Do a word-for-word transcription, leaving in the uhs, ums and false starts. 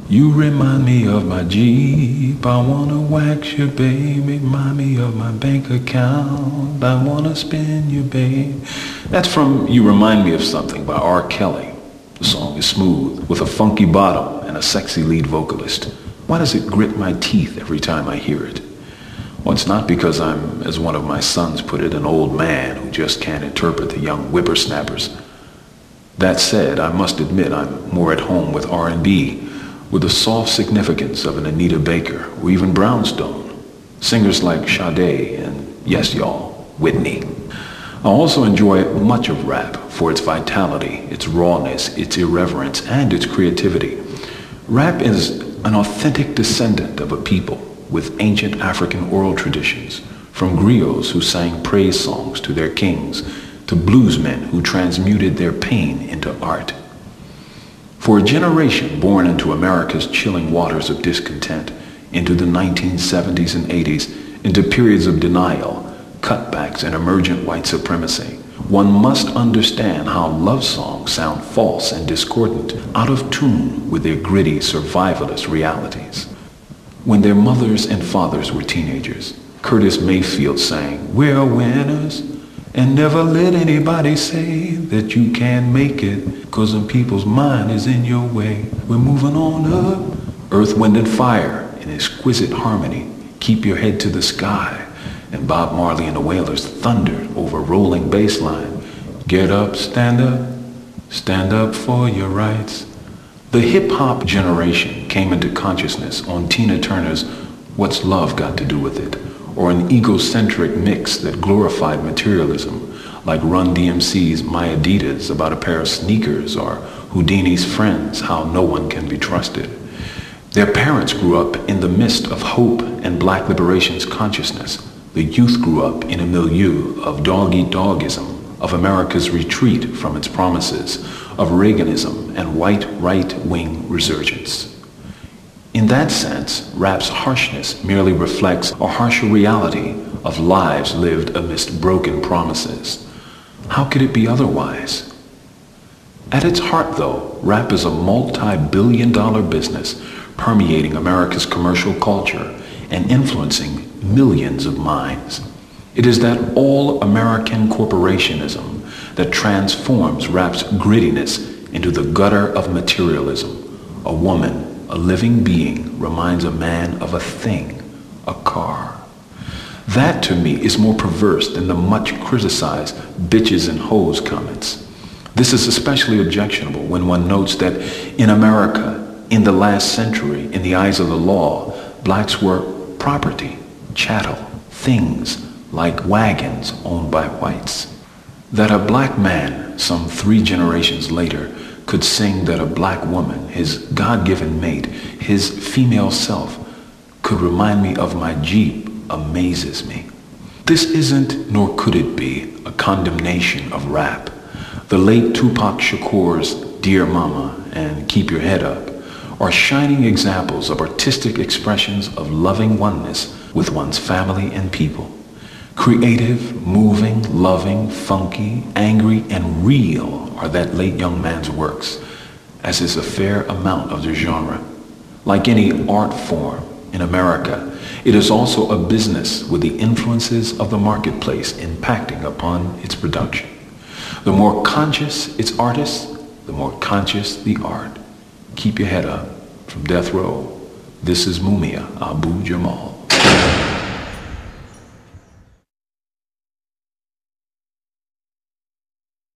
You remind me of my Jeep. I wanna wax you, baby. Remind me of my bank account. I wanna spin you, babe. That's from You Remind Me of Something by R. Kelly. The song is smooth, with a funky bottom and a sexy lead vocalist. Why does it grit my teeth every time I hear it? Well, it's not because I'm, as one of my sons put it, an old man who just can't interpret the young whippersnappers. That said, I must admit I'm more at home with R and B, with the soft significance of an Anita Baker or even Brownstone, singers like Sade and, yes y'all, Whitney. I also enjoy much of rap for its vitality, its rawness, its irreverence, and its creativity. Rap is an authentic descendant of a people with ancient African oral traditions, from griots who sang praise songs to their kings, to bluesmen who transmuted their pain into art. For a generation born into America's chilling waters of discontent, into the nineteen seventies and eighties, into periods of denial, cutbacks, and emergent white supremacy, one must understand how love songs sound false and discordant, out of tune with their gritty survivalist realities. When their mothers and fathers were teenagers, Curtis Mayfield sang, "We're winners, and never let anybody say that you can't make it, 'cause some people's mind is in your way. We're moving on up." Earth, Wind and Fire in exquisite harmony, "Keep Your Head to the Sky," and Bob Marley and the Wailers thundered over rolling bass line, "Get up, stand up, stand up for your rights." The hip-hop generation came into consciousness on Tina Turner's "What's Love Got to Do With It?" or an egocentric mix that glorified materialism, like Run D M C's My Adidas about a pair of sneakers, or Houdini's Friends, How No One Can Be Trusted. Their parents grew up in the midst of hope and black liberation's consciousness. The youth grew up in a milieu of dog-eat-dogism, of America's retreat from its promises, of Reaganism and white right-wing resurgence. In that sense, rap's harshness merely reflects a harsher reality of lives lived amidst broken promises. How could it be otherwise? At its heart, though, rap is a multi-billion dollar business permeating America's commercial culture and influencing millions of minds. It is that all-American corporationism that transforms rap's grittiness into the gutter of materialism. A woman, a living being, reminds a man of a thing, a car. That, to me, is more perverse than the much criticized bitches and hoes comments. This is especially objectionable when one notes that in America, in the last century, in the eyes of the law, blacks were property, chattel, things like wagons owned by whites. That a black man, some three generations later, could sing that a black woman, his God-given mate, his female self, could remind me of my Jeep amazes me. This isn't, nor could it be, a condemnation of rap. The late Tupac Shakur's Dear Mama and Keep Your Head Up are shining examples of artistic expressions of loving oneness with one's family and people. Creative, moving, loving, funky, angry, and real are that late young man's works, as is a fair amount of the genre. Like any art form in America, it is also a business with the influences of the marketplace impacting upon its production. The more conscious its artists, the more conscious the art. Keep your head up. From Death Row, this is Mumia Abu Jamal.